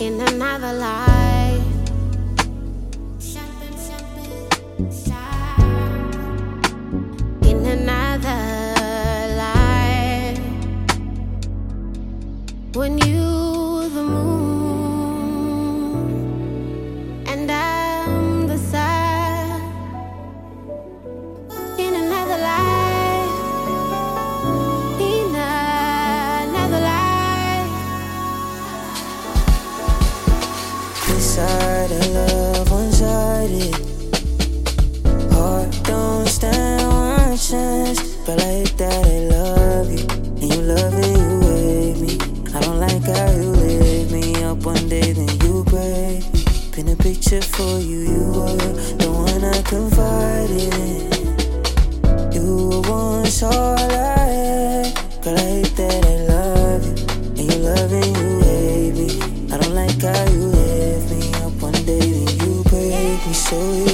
in another life. In another life, when you the moon and I'm the sun. In another life, in another life. This side of love, one-sided. Heart don't stand one chance. But I hate that I love you, and you love it, you hate me. I don't like how you lift me up one day, then you break me. Paint a picture for you, you were the one I confided in. You were once all I had. Girl, I hate that I love you, and you love it, you hate me. I don't like how you lift me up one day, then you break me. So